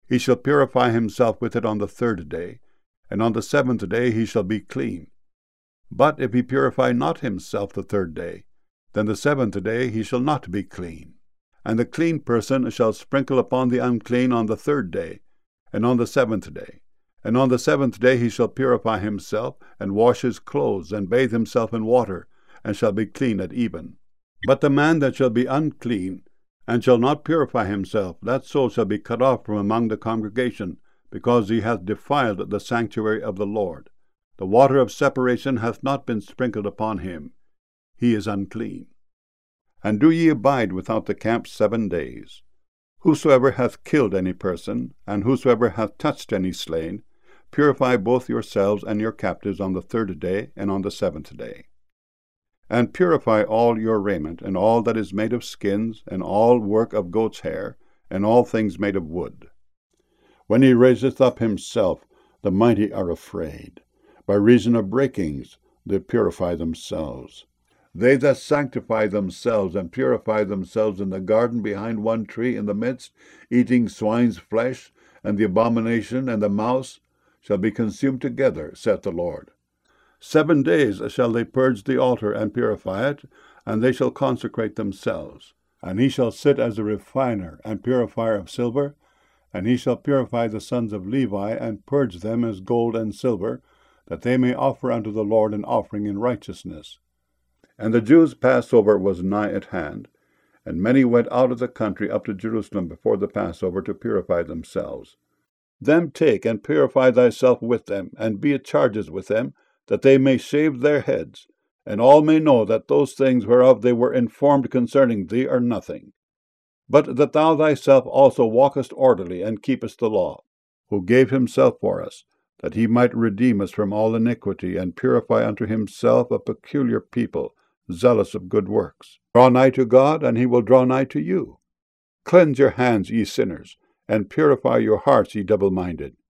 He shall purify himself with it on the 3rd day, and on the 7th day he shall be clean. But if he purify not himself the 3rd day, then the 7th day he shall not be clean. And the clean person shall sprinkle upon the unclean on the 3rd day, and on the 7th day. And on the 7th day he shall purify himself, and wash his clothes, and bathe himself in water, and shall be clean at even. But the man that shall be unclean, and shall not purify himself, that soul shall be cut off from among the congregation, because he hath defiled the sanctuary of the Lord. The water of separation hath not been sprinkled upon him. He is unclean. And do ye abide without the camp 7 days. Whosoever hath killed any person, and whosoever hath touched any slain, purify both yourselves and your captives on the 3rd day and on the 7th day. And purify all your raiment, and all that is made of skins, and all work of goat's hair, and all things made of wood. When he raiseth up himself, the mighty are afraid. By reason of breakings they purify themselves. They that sanctify themselves and purify themselves in the garden behind one tree in the midst, eating swine's flesh, and the abomination and the mouse, shall be consumed together, saith the Lord. 7 days shall they purge the altar and purify it, and they shall consecrate themselves. And he shall sit as a refiner and purifier of silver, and he shall purify the sons of Levi, and purge them as gold and silver, that they may offer unto the Lord an offering in righteousness. And the Jews' Passover was nigh at hand, and many went out of the country up to Jerusalem before the Passover to purify themselves. Them take and purify thyself with them, and be at charges with them, that they may shave their heads, and all may know that those things whereof they were informed concerning thee are nothing. But that thou thyself also walkest orderly, and keepest the law, who gave himself for us, that he might redeem us from all iniquity, and purify unto himself a peculiar people, zealous of good works. Draw nigh to God, and he will draw nigh to you. Cleanse your hands, ye sinners, and purify your hearts, ye double-minded.